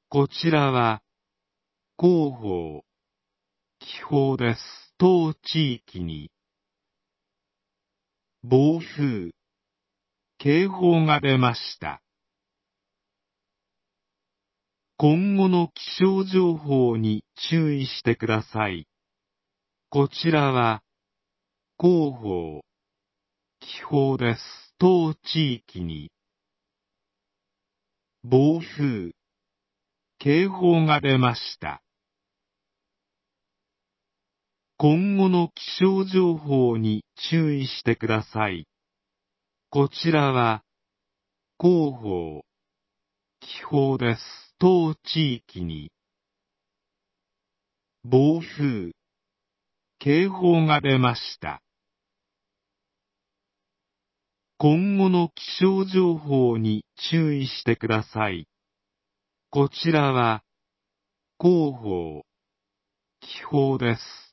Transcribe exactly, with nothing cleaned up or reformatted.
こちらは広報、気泡です。当地域に暴風、警報が出ました。今後の気象情報に注意してください。こちらは広報、気泡です。当地域に暴風、警報が出ました。今後の気象情報に注意してください。こちらは広報、気泡です。当地域に暴風、警報が出ました。今後の気象情報に注意してください。こちらは広報、気泡です。